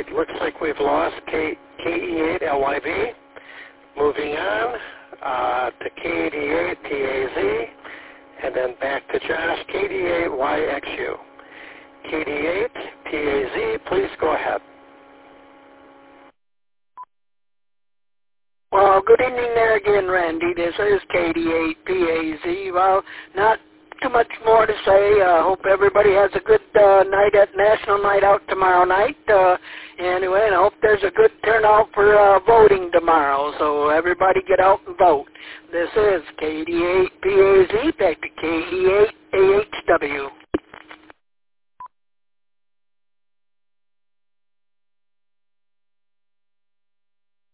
right, looks like we've lost KE8LYV. Moving on to KD8TAZ, and then back to Josh, KD8YXU. KD8TAZ, please go ahead. Well, good evening there again, Randy. This is KD8PAZ. Well, not too much more to say. Hope everybody has a good night at National Night Out tomorrow night. Anyway, and I hope there's a good turnout for voting tomorrow. So everybody get out and vote. This is KD8PAZ, back to KD8AHW.